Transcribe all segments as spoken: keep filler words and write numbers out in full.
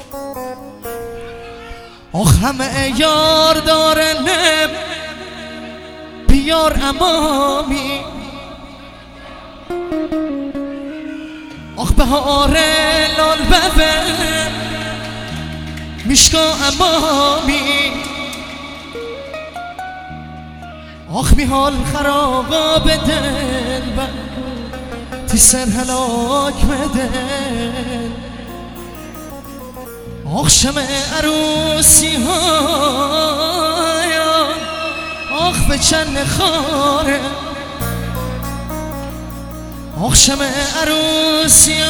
آخ همه یار دارنم بیار امامی، آخ بهار لال ببه میشکا امامی، آخ میحال خرابا بدل و تی سر هلاک بدل، آخ شمع عروسی هایم آخ به چند خاره، آخ شمع عروسی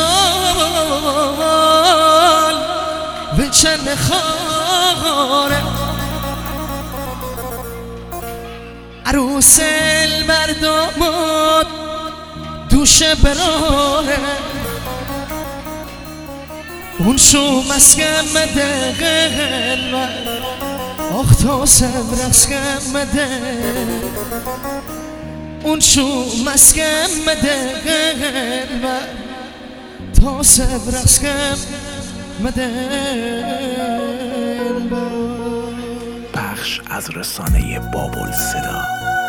هایم به چند خاره، عروس المردمات دوش براره، اون شو مسکن مده قلب آخ تا سبر اسکن مده، اون شو مسکن مده قلب تا سبر اسکن مده. بخش از رسانه بابل صدا.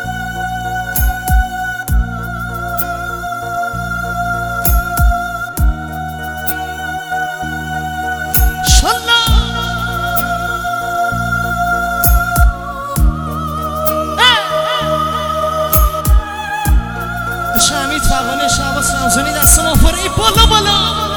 شمید فقانه شعباس رمزانی دست ما پره بالا بالا.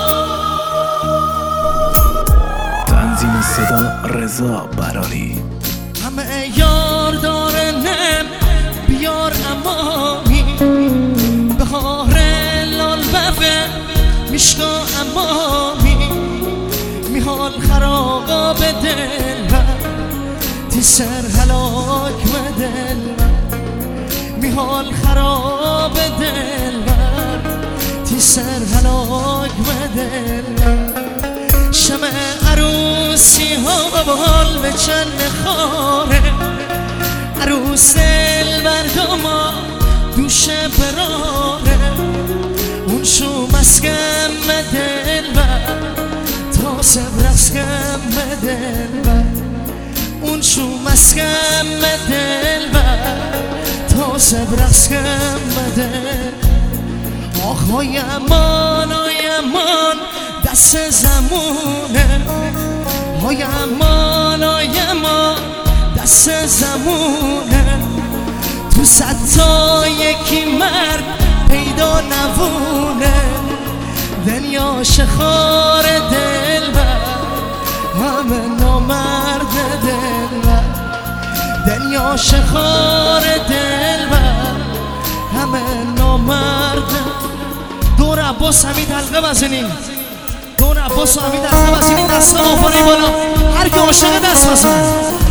تنظیم صدا رضا براری. همه یار دارنم بیار امامی، بهار لال ببه میشکا امامی، میحال خراقا بدل و تی سر هلاک بدل، میحال خراب دلبر تی سر هلاک بدل، شمع عروسی ها بال به چند خاره، عروس المردما دوش براره، اون شو مسکن دلبر تا سبر اسکن دلبر، اون شو مسکن دلبر تا سبر اسکن بده، آخ های امان های امان دست زمونه، های امان های امان دست زمونه، تو صد تا یکی مرد پیدا نبونه، دنیا شخار دلبر همه نامرد دلبر، دنیا شخار دلبر همه نامرد. دور عباس حمید حلقه بزنیم، دور عباس حمید حلقه بزنیم، دست آفاری بالا هر که عاشق دست بزن.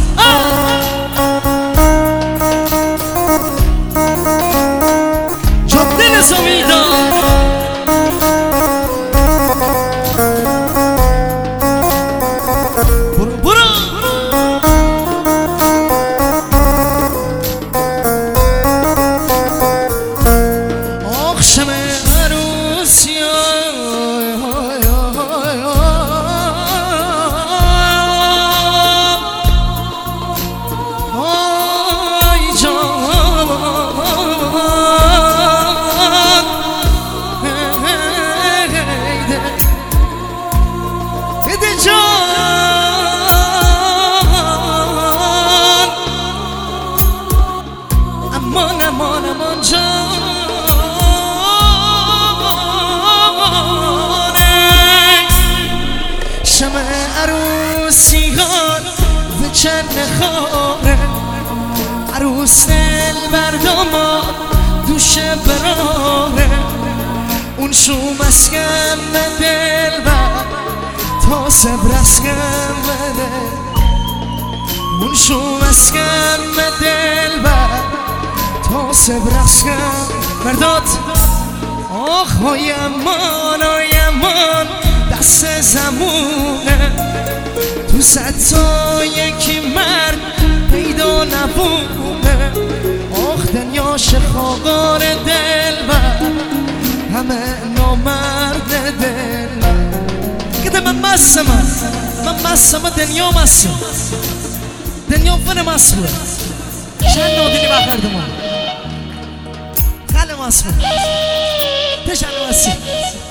جاده نظامی دار برو برو امان امان امان جانه، شمع عروسیان و چند خاره، عروس المردما دوش براره، اون شو مسکن دلبر تا سبر اسکن بده، اون شو مسکن دلبر تا سبر اسکن مرداد. آخ های امان های امان دست زمونه، تو صد تا یکی مرد پیدا نبونه، آخ دنیا شخاقار دلبر همه نامرد دلبر. که من مست من من مستم دنیا مستم دنیا فن مست بود شن نادینی بخیردم خاله مست بود تشن مستم